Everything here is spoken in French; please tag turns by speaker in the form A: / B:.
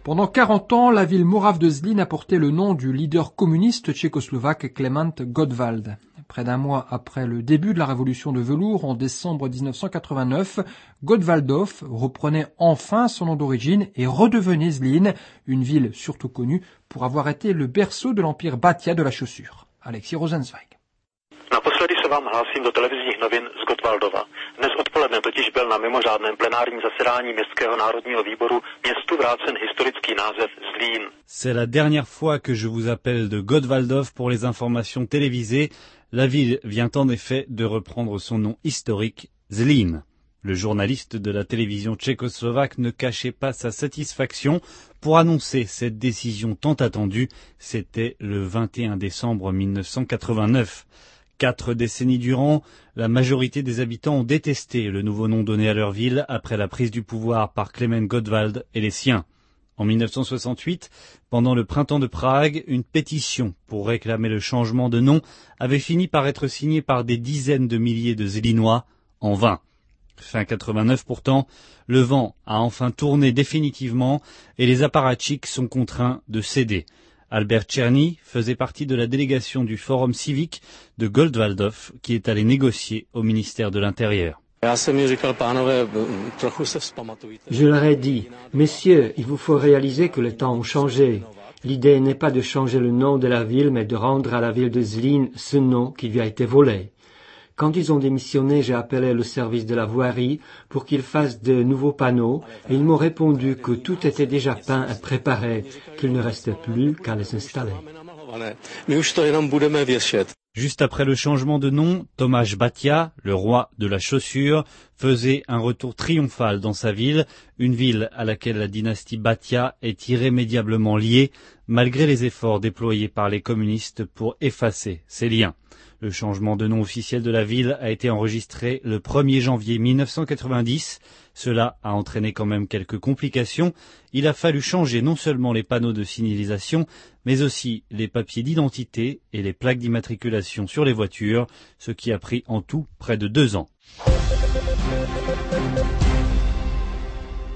A: Pendant 40 ans, la ville morave de Zlín a porté le nom du leader communiste tchécoslovaque Klement Gottwald. Près d'un mois après le début de la révolution de velours en décembre 1989, Gottwaldov reprenait enfin son nom d'origine et redevenait Zlín, une ville surtout connue pour avoir été le berceau de l'empire Batia de la chaussure. Alexis Rosenzweig.
B: Naposledy se vám hlásím do televizních novin z Gottwaldova. Dnes odpoledne totiž byl na mimořádném plenárním zasedání Městského národního výboru městu vrácen historický název Zlín.
C: C'est la dernière fois que je vous appelle de Gottwaldov pour les informations télévisées. La ville vient en effet de reprendre son nom historique, Zlín. Le journaliste de la télévision tchécoslovaque ne cachait pas sa satisfaction pour annoncer cette décision tant attendue. C'était le 21 décembre 1989. 4 décennies durant, la majorité des habitants ont détesté le nouveau nom donné à leur ville après la prise du pouvoir par Klement Gottwald et les siens. En 1968, pendant le printemps de Prague, une pétition pour réclamer le changement de nom avait fini par être signée par des dizaines de milliers de Zlinois, en vain. Fin 89 pourtant, le vent a enfin tourné définitivement et les apparatchiks sont contraints de céder. Albert Tcherny faisait partie de la délégation du Forum civique de Gottwaldov qui est allé négocier au ministère de l'Intérieur.
D: Je leur ai dit, messieurs, il vous faut réaliser que les temps ont changé. L'idée n'est pas de changer le nom de la ville, mais de rendre à la ville de Zlín ce nom qui lui a été volé. Quand ils ont démissionné, j'ai appelé le service de la voirie pour qu'ils fassent de nouveaux panneaux et ils m'ont répondu que tout était déjà peint et préparé, qu'il ne restait plus qu'à les installer.
C: Juste après le changement de nom, Tomáš Batia, le roi de la chaussure, faisait un retour triomphal dans sa ville, une ville à laquelle la dynastie Batia est irrémédiablement liée, malgré les efforts déployés par les communistes pour effacer ces liens. Le changement de nom officiel de la ville a été enregistré le 1er janvier 1990. Cela a entraîné quand même quelques complications. Il a fallu changer non seulement les panneaux de signalisation, mais aussi les papiers d'identité et les plaques d'immatriculation sur les voitures, ce qui a pris en tout près de 2 ans.